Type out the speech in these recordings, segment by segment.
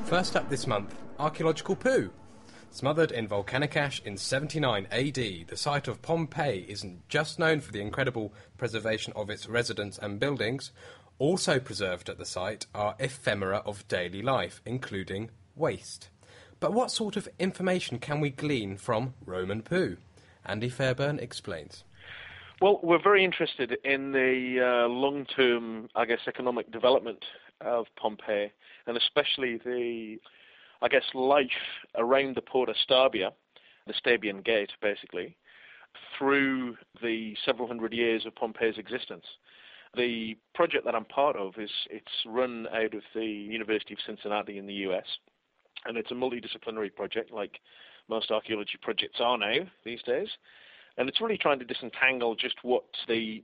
First up this month, archaeological poo. Smothered in volcanic ash in 79 AD, the site of Pompeii isn't just known for the incredible preservation of its residents and buildings. Also preserved at the site are ephemera of daily life, including waste. But what sort of information can we glean from Roman poo? Andy Fairburn explains. Well, we're very interested in the long-term, economic development of Pompeii, and especially the, life around the Porta Stabia, the Stabian Gate, basically, through the several hundred years of Pompeii's existence. The project that I'm part of it's run out of the University of Cincinnati in the US, and it's a multidisciplinary project like most archaeology projects are now these days. And it's really trying to disentangle just what the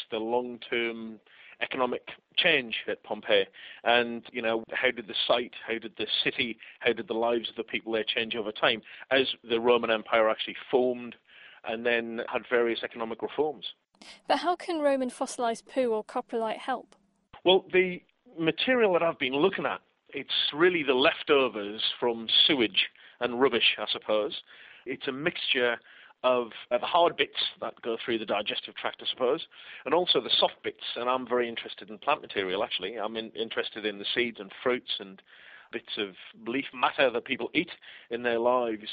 long-term economic change at Pompeii. And, how did the site, how did the city, how did the lives of the people there change over time as the Roman Empire actually formed and then had various economic reforms. But how can Roman fossilised poo or coprolite help? Well, the material that I've been looking at, it's really the leftovers from sewage and rubbish, I suppose. It's a mixture of the hard bits that go through the digestive tract, I suppose, and also the soft bits. And I'm very interested in plant material, actually. I'm interested in the seeds and fruits and bits of leaf matter that people eat in their lives.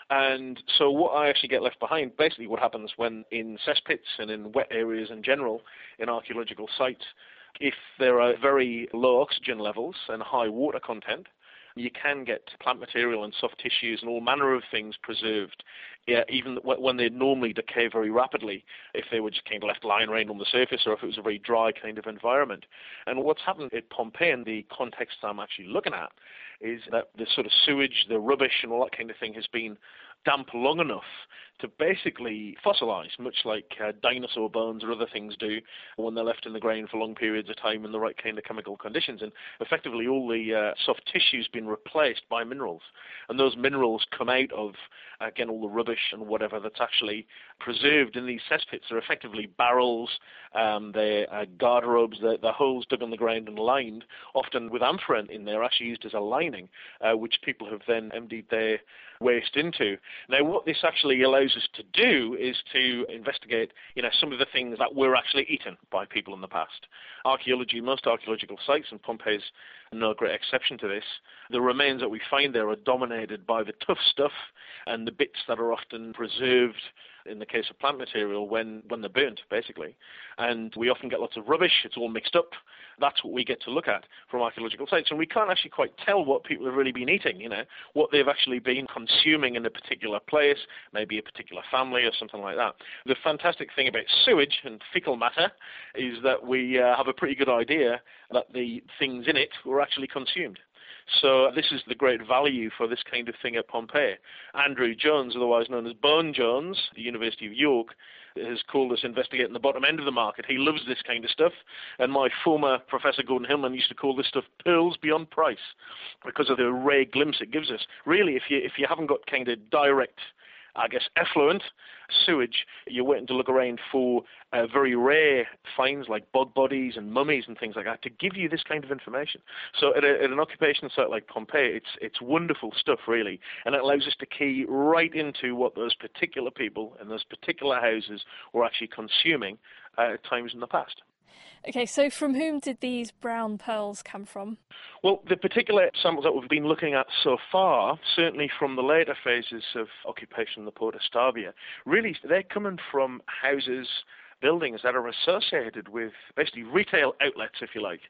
And so what I actually get left behind, basically what happens when in cesspits and in wet areas in general, in archaeological sites, if there are very low oxygen levels and high water content, you can get plant material and soft tissues and all manner of things preserved, even when they normally decay very rapidly, if they were just kind of left lying around on the surface or if it was a very dry kind of environment. And what's happened at Pompeii, in the context I'm actually looking at, is that the sort of sewage, the rubbish and all that kind of thing has been damp long enough to basically fossilize, much like dinosaur bones or other things do when they're left in the ground for long periods of time in the right kind of chemical conditions. And effectively all the soft tissue's been replaced by minerals. And those minerals come out of, again, all the rubbish and whatever that's actually preserved in these cesspits. They're effectively barrels, they're garderobes, they're holes dug on the ground and lined, often with amphora in there, actually used as a lining, which people have then emptied their waste into. Now, what this actually allows us to do is to investigate, some of the things that were actually eaten by people in the past. Archaeology, most archaeological sites, and Pompeii's no great exception to this, the remains that we find there are dominated by the tough stuff and the bits that are often preserved in the case of plant material when they're burnt, basically. And we often get lots of rubbish, it's all mixed up. That's what we get to look at from archaeological sites. And we can't actually quite tell what people have really been eating, what they've actually been consuming in a particular place, maybe a particular family or something like that. The fantastic thing about sewage and fecal matter is that we have a pretty good idea that the things in it were actually consumed. So this is the great value for this kind of thing at Pompeii. Andrew Jones, otherwise known as Bone Jones, the University of York, has called us investigating the bottom end of the market. He loves this kind of stuff. And my former professor, Gordon Hillman, used to call this stuff pearls beyond price because of the rare glimpse it gives us. Really, if you haven't got kind of direct, effluent sewage, you're waiting to look around for very rare finds like bog bodies and mummies and things like that to give you this kind of information. So at an occupation site like Pompeii, it's wonderful stuff, really, and it allows us to key right into what those particular people and those particular houses were actually consuming at times in the past. Okay, so from whom did these brown pearls come from? Well, the particular samples that we've been looking at so far, certainly from the later phases of occupation in the Porta Stabia, really they're coming from houses, buildings that are associated with basically retail outlets, if you like.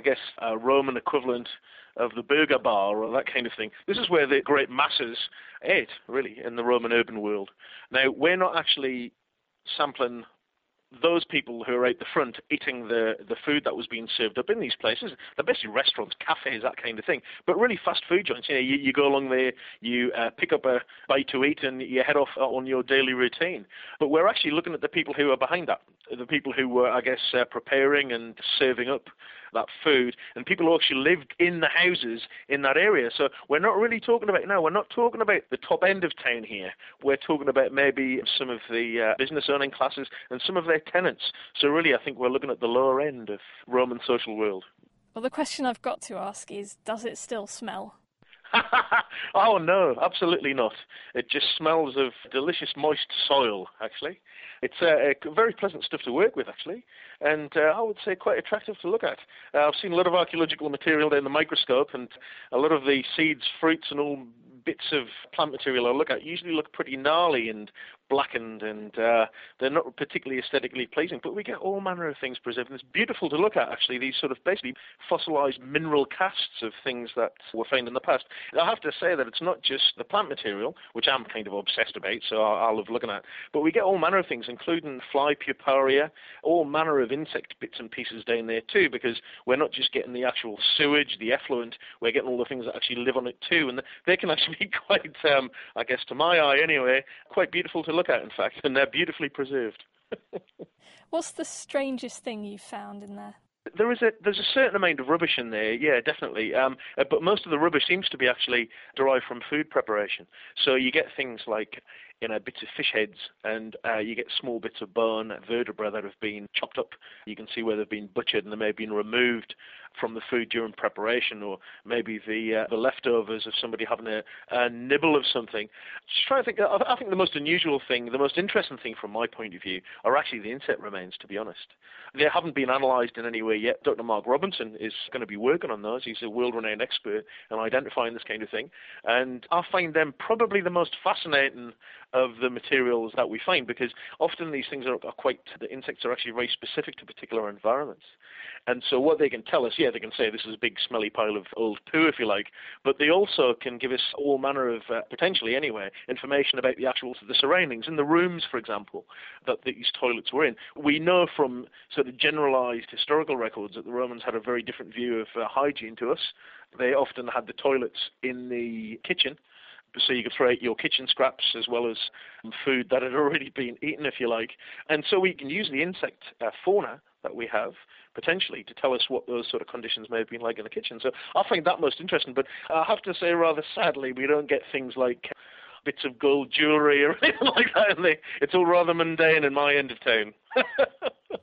A Roman equivalent of the burger bar or that kind of thing. This is where the great masses ate, really, in the Roman urban world. Now, we're not actually sampling those people who are out the front eating the food that was being served up in these places. They're basically restaurants, cafes, that kind of thing, but really fast food joints. You go along there, you pick up a bite to eat and you head off on your daily routine. But we're actually looking at the people who are behind that, the people who were, preparing and serving up that food, and people who actually lived in the houses in that area. So we're not really talking about, we're not talking about the top end of town here. We're talking about maybe some of the business owning classes and some of their tenants. So really, I think we're looking at the lower end of Roman social world. Well, the question I've got to ask is, does it still smell? Oh no, absolutely not. It just smells of delicious moist soil, actually. It's very pleasant stuff to work with, actually, and I would say quite attractive to look at. I've seen a lot of archaeological material in the microscope, and a lot of the seeds, fruits, and all bits of plant material I look at usually look pretty gnarly and blackened, and they're not particularly aesthetically pleasing, but we get all manner of things preserved, and it's beautiful to look at, actually, these sort of basically fossilized mineral casts of things that were found in the past. I have to say that it's not just the plant material, which I'm kind of obsessed about, so I love looking at, but we get all manner of things, including fly puparia, all manner of insect bits and pieces down there too, because we're not just getting the actual sewage, the effluent, we're getting all the things that actually live on it too, and they can actually be quite, I guess to my eye anyway, quite beautiful to look at, in fact, and they're beautifully preserved. What's the strangest thing you've found in there? There's a certain amount of rubbish in there, yeah, definitely. But most of the rubbish seems to be actually derived from food preparation. So you get things like, bits of fish heads, and you get small bits of bone, vertebra that have been chopped up. You can see where they've been butchered and they may have been removed from the food during preparation, or maybe the leftovers of somebody having a nibble of something. Just trying to think. I think the most unusual thing, the most interesting thing from my point of view, are actually the insect remains, to be honest. They haven't been analysed in any way yet. Dr. Mark Robinson is going to be working on those. He's a world-renowned expert in identifying this kind of thing, and I find them probably the most fascinating of the materials that we find, because often these things the insects are actually very specific to particular environments. And so what they can tell us, they can say this is a big smelly pile of old poo, if you like, but they also can give us all manner of, potentially anyway, information about the surroundings. In the rooms, for example, that these toilets were in, we know from sort of generalized historical records that the Romans had a very different view of hygiene to us. They often had the toilets in the kitchen, so you could throw out your kitchen scraps as well as food that had already been eaten, if you like. And so we can use the insect fauna that we have, potentially, to tell us what those sort of conditions may have been like in the kitchen. So I find that most interesting, but I have to say, rather sadly, we don't get things like bits of gold jewellery or anything like that. It's all rather mundane in my end of town.